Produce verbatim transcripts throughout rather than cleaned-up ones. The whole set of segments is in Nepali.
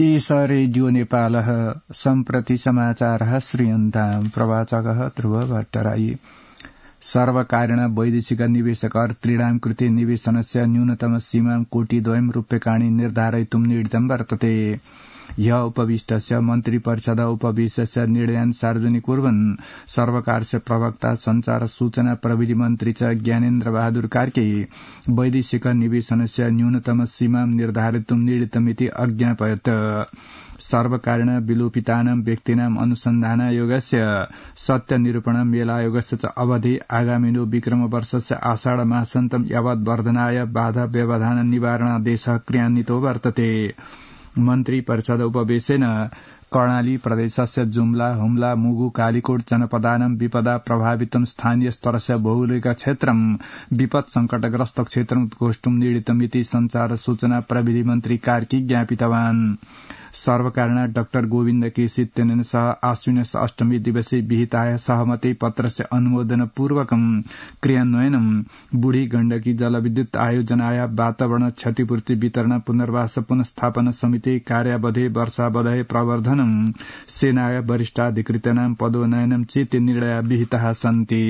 एष रेडियो नेपालः सम्प्रति समाचारः श्रूयन्ताम् प्रवाचकः ध्रुव भट्टराई सर्वकारेण वैदेशिक निवेशकर त्रीणां कृते निवेशनस्य न्यूनतम सीमां कोटिद्वयं रूप्यकाणि निर्धारयितुं निर्णीतं वर्तते। ह्य उपविष्टस्य मन्त्रिपरिषद उपवेशस्य निर्णयान् सार्वजनिक कुर्वन् सर्वकारस्य प्रवक्ता संचार सूचना प्रविधि मन्त्री च ज्ञानेन्द्र बहादुर कार्के वैदेशिक निवेशनस्य न्यूनतम सीमां निर्धारितुं निर्णीतमिति अज्ञापयत्। सर्वकारेण विलोपितानां व्यक्तीनाम् अनुसन्धानायोगस्य सत्यनिरूपण मेलायोगस्य च अवधि आगामिनो विक्रमवर्षस्य आषाढ मासान्तं यावत् वर्धनाय बाधा व्यवधान निवारणादेशः क्रियान्वितो वर्तते। मन्त्री परिषद उपवेशेन कर्णाली प्रदेशस्य जुम्ला हुम्ला मुगु कालीकोट जनपदानां विपदा प्रभावितं स्थानीय स्तरस्य भौगोलिक क्षेत्रं विपद संकटग्रस्त क्षेत्रं उद्घोष्टुं निर्णीतमिति संचार सूचना प्रविधि मन्त्री कार्की ज्ञापितवान्। सर्वकारेण डाक्टर गोविन्द केसी तेनेन सह आश्विनस्य अष्टमी दिवसे विहिताय सहमति पत्रस्य अनुमोदन पूर्वकं क्रियान्वयनं बुढी गण्डकी जलविद्युत आयोजनाय वातावरण क्षतिपूर्ति वितरण पुनर्वास पुनस्थापन समिति कार्यावधि वर्षावधि प्रवर्धनं सेनाय वरिष्ठाधिकृतानां पदोन्नयनं चेति निर्णया विहिताः सन्ति।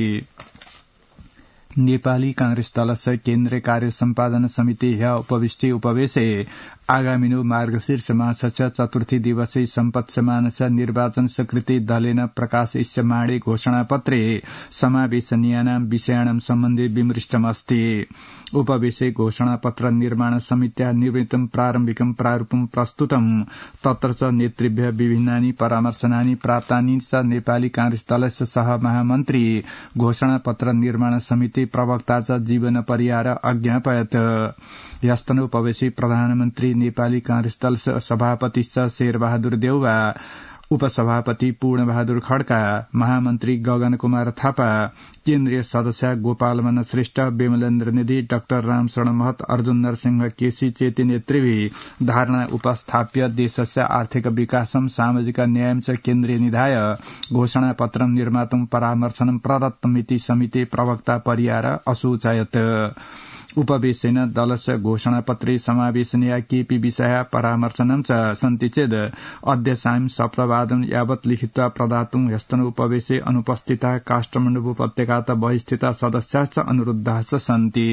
नेपाली कांग्रेस दलस्य केन्द्रीय कार्य सम्पादन समिति ह्य उपविष्टे उपवेशे आगामिनो मार्गशीर्ष मासस्य चतुर्थी दिवसे सम्पत्स्यमानस्य निर्वाचन स्वीकृति दलेन प्रकाशिष्यमाणे घोषणापत्रे समावेशनीयानां विषयाणां सम्बन्धे विमृष्टमस्ति। उपवेशे घोषणापत्र निर्माण समित्या निर्मितं प्रारम्भिकं प्रारूपं प्रस्तुतं तत्र च नेतृभ्य विभिन्नानि परामर्शनानि प्राप्तानि च नेपाली कांग्रेस दलस्य सह महामन्त्री घोषणापत्र निर्माण समिति प्रवक्ता च जीवन परियार अज्ञापयत्। यस्तनोपवेशे प्रधानमन्त्री नेपाली कांग्रेस दल सभापति शेरबहादुर देउवा उपसभापति पूर्ण बहादुर खड्का महामन्त्री गगन कुमार थापा केन्द्रीय सदस्य गोपाल मन श्रेष्ठ विमलेन्द्र निधि डाक्टर रामशरण महत अर्जुन नरसिंह केसी चेति नेतृभिः धारणा उपस्थाप्य देशस्य आर्थिक विकासं सामाजिक न्यायं च केन्द्रे निधाय घोषणापत्रं निर्मातुं परामर्शनं प्रदत्तमिति समिति प्रवक्ता परियार असूचयत्। उपवेशेन दलस्य घोषणापत्रे समावेशनीया केपि विषया परामर्शनं च सन्ति चेद् अद्य सायं सप्तवादन यावत् लिखित्वा प्रदातुं ह्यस्तनोपवेशे अनुपस्थिता काष्ठमण्डप उपत्यकात बहिस्थिता सदस्याश्च अनुरुद्धाश्च सन्ति।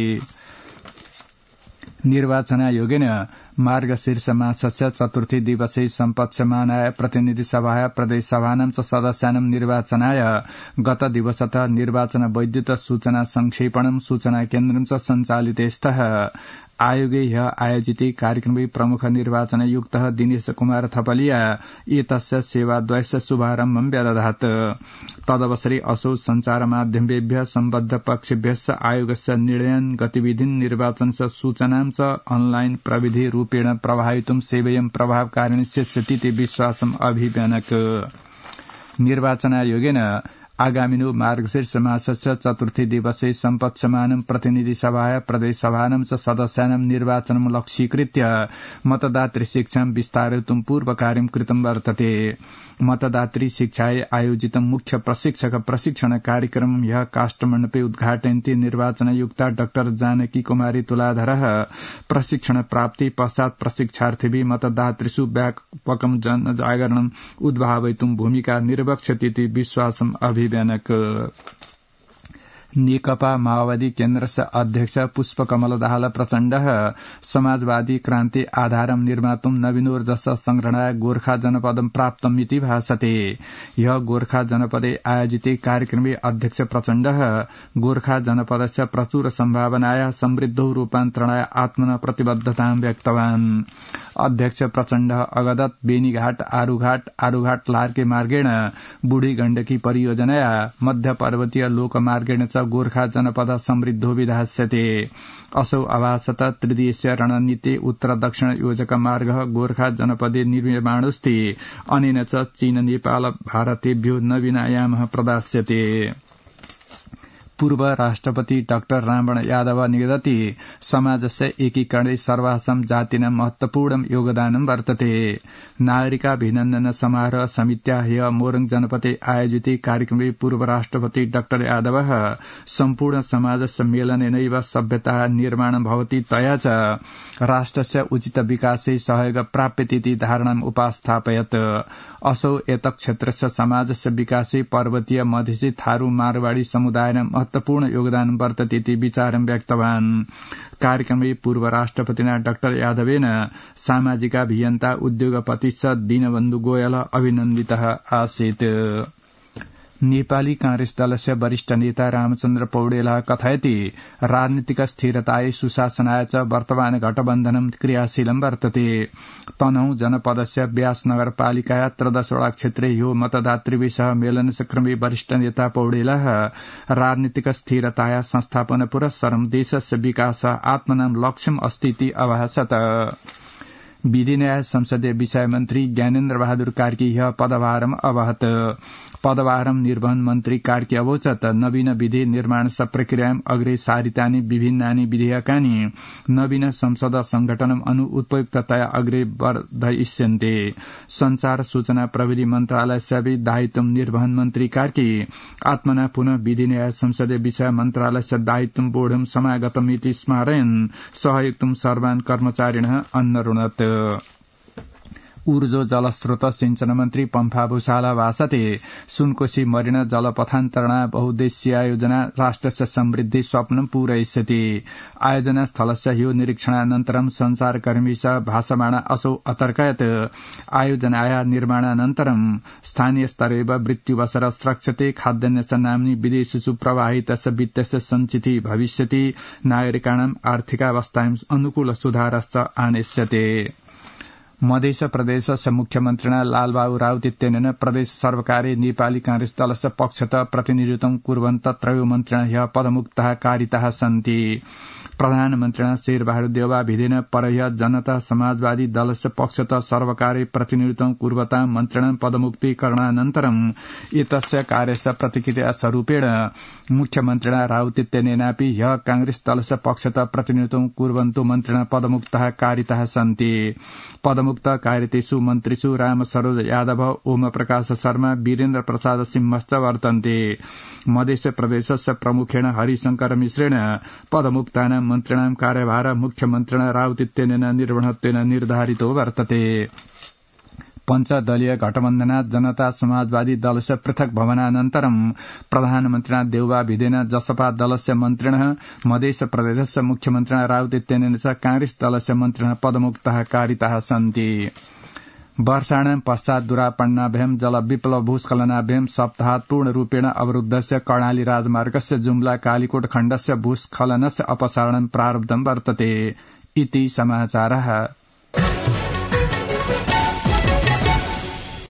निर्वाचनायोगेन मार्गशीर्ष मासस्य चतुर्थी दिवसे सम्पत्स्यमानाय प्रतिनिधि सभाय प्रदेश सभानां च सदस्यानां निर्वाचनाय गत दिवसतः निर्वाचन वैद्युत सूचना संक्षेपणं सूचना केन्द्रं च सञ्चालिते स्तः। आयोगे ह्य आयोजिते कार्यक्रमे प्रमुख निर्वाचनयुक्तः दिनेश कुमार थपलिया एतस्य सेवाद्वयस्य शुभारम्भं व्यदधात्। तदवसरे असौ सञ्चार माध्यमेभ्यः सम्बद्ध पक्षेभ्यश्च आयोगस्य निर्णयान् गतिविधिन् निर्वाचनस्य सूचनां च अनलाइन प्रविधि रूपेण प्रभावितुं सेवयं प्रभावकारिणी स्थितिति विश्वासम् अभिव्यनक्। निर्वाचनायोगेन आगामिनो मार्गशीर्ष मासस्य चतुर्थी दिवसे सम्पत्स्यमानं प्रतिनिधि सभाय प्रदेश सभानां च सदस्यानां निर्वाचनं लक्ष्यीकृत्य मतदातृ शिक्षां विस्तारयितुं पूर्वकार्यं कृतं वर्तते। मतदातृ शिक्षाय आयोजितं मुख्य प्रशिक्षक प्रशिक्षण कार्यक्रमं ह्यः काष्ठमण्डपे उद्घाटयन्ती निर्वाचनयुक्ता डाक्टर जानकी कुमारी तुलाधरः प्रशिक्षण प्राप्ति पश्चात् प्रशिक्षार्थिभिः मतदातृषु व्यापकं जनजागरणम् उद्भावयितुं भूमिका निर्वक्ष्यतीति विश्वासम् अभिव्यनक्। नेकपा माओवादी केन्द्रस्य अध्यक्ष पुष्पकमल दाहाल प्रचण्डः समाजवादी क्रान्ति आधारं निर्मातुं नवीनोर्जस्य संग्रहणाय गोर्खा जनपदं प्राप्तमिति भासते। ह्यः गोर्खा जनपदे आयोजिते कार्यक्रमे अध्यक्ष प्रचण्डः गोर्खा जनपदस्य प्रचुर सम्भावनाया समृद्धौ रूपान्तरणाय आत्मन प्रतिबद्धतां व्यक्तवान्। अध्यक्ष प्रचण्डः अगदत बेनीघाट आरूघाट आरूघाट लार्के मार्गेण बुढी गण्डकी परियोजनया मध्य पर्वतीय लोकमार्गेण च गोर्खा जनपद समृद्धो विधास्यते। असौ आभासत त्रिदेशीय रणनीति उत्तर दक्षिण योजक मार्ग गोर्खा जनपदे निर्माणोऽस्ति। अनेन च चीन नेपाल भारतेभ्यो नवीनायामः प्रदास्यते। पूर्व राष्ट्रपति डाक्टर रामवण यादव निगदति समाजस्य एकीकरणे सर्वासम जातिना महत्वपूर्ण योगदानं वर्तते। नागरिकाभिनन्दन समारोह समित्या ह्य मोरङ जनपदे आयोजिते कार्यक्रमे पूर्व राष्ट्रपति डाक्टर यादव सम्पूर्ण समाजस्य मेलनेनैव सभ्यता निर्माणं भवति तया च राष्ट्रस्य उचित विकासे सहयोग प्राप्यतीति धारणाम् उपस्थापयत्। असौ एतत् क्षेत्रस्य समाजस्य विकासे पर्वतीय मधेसी थारू मारवाड़ी समुदायना महत्वपूर्ण योगदान वर्तते विचारं व्यक्तवान्। कार्यक्रमे पूर्व राष्ट्रपतिना डाक्टर यादवेन सामाजिकाभियन्ता उद्योगपति च दीनबन्धु गोयल अभिनन्दितः आसीत्। नेपाली कांग्रेस दलस्य वरिष्ठ नेता रामचन्द्र पौडेलः कथयति राजनीतिक स्थिरतायै सुशासनाय च वर्तमान गठबन्धनं क्रियाशीलं वर्तते। तनहुँ जनपदस्य व्यास नगरपालिकाया त्रयोदशवटा क्षेत्रे यो मतदातृभिः मेलनक्रमे वरिष्ठ नेता पौडेलः राजनीतिक स्थिरताया संस्थापन पुरस्सरं देशस्य विकास आत्मनां लक्ष्यम् अस्तीति अभाषत। विधि न्याय संसदीय विषय मन्त्री ज्ञानेन्द्र बहादुर कार्की ह्य पदभारम् अवहत्। पदभारं निर्वहन मन्त्री कार्की अवोचत् नवीन विधि निर्माण प्रक्रियाम् अग्रे सारितानि विभिन्नानि विधेयकानि नवीन संसद संगठनम् अनु उपयुक्ततया अग्रे वर्धयिष्यन्ते। संचार सूचना प्रविधि मन्त्रालयस्य दायित्वं निर्वहन मन्त्री कार्की आत्मना पुनः विधि न्याय संसदीय विषय मन्त्रालयस्य दायित्वं बोढुं समागतमिति स्मारयन् सहयुक्तं सर्वान् कर्मचारिणः अन्नरुणत्। ऊर्जो जलस्रोत सिंचन मन्त्री पम्फा भूषाल भाषते सुनकोशी मरिन जलपथान्तरणा बहुद्देश्य योजना राष्ट्रस्य समृद्धि स्वप्नं पूरयिष्यति। आयोजना स्थलस्य ह्यो निरीक्षणानन्तरं संचारकर्मीसह भाषमाणा असौ अतर्कयत् आयोजनाया निर्माणानन्तरं स्थानीय स्तरेव मृत्युवसर स्रक्षते खाद्यान्नस्य नाम्नि विदेशेषु प्रवाहितस्य वित्तस्य सञ्चिति भविष्यति नागरिकाणाम् आर्थिकावस्थायाम् अनुकूल सुधारश्च आनेष्यते। मध्य प्रदेशस्य मुख्यमन्त्रिणा लालबाबु राउत इत्यनेन प्रदेश सर्वकारे नेपाली कांग्रेस दलस्य पक्षतः प्रतिनिधित्वं कुर्वन्तः त्रयो मन्त्रिणः ह्यः पदमुक्ताः कारिताः सन्ति। प्रधानमन्त्रिणा शेरबहादुर देउवा भिडेन परह्य जनता समाजवादी दलस्य पक्षतः सर्वकारे प्रतिनिधित्वं कुर्वता मन्त्रिणां पदमुक्तीकरणानन्तरं एतस्य कार्यस्य प्रतिक्रिया स्वरूपेण मुख्यमन्त्रिणा राउत इत्यनेनापि ह्यः कांग्रेस दलस्य पक्षतः प्रतिनिधित्वं कुर्वन्तो मन्त्रिणा पदमुक्ताः कारिताः सन्ति। पदमुक्त कारितेषु मन्त्रिषु राम सरोज यादव, ओम प्रकाश शर्मा, वीरेन्द्र प्रसाद सिंहश्च वर्तन्ते। मध्य प्रदेशस्य प्रमुखेण हरिशंकर मिश्रेण पदमुक्तानां मन्त्रिणां कार्यभार मुख्यमन्त्रिणा राउत इत्यनेन निर्वहणत्वेन निर्धारितो वर्तते। पञ्चदलीय गठबन्धनात् जनता समाजवादी दलस्य पृथक भवनानन्तरं प्रधानमन्त्रिणा देउवा भिडेन जसपा दलस्य मन्त्रिणः मध्य प्रदेशस्य मुख्यमन्त्रिणा राउत इत्यनेन च कांग्रेस दलस्य मन्त्रिणः पदमुक्ताः कारिताः सन्ति। वर्षाणां पश्चात् दुरापन्नाभ्यां जल विप्लव भूस्खलनाभ्यां सप्ताहात् पूर्णरूपेण अवरुद्धस्य कर्णाली राजमार्गस्य जुम्ला कालीकोट खण्डस्य भूस्खलनस्य अपसारणं प्रारब्धं वर्तते इति समाचारः।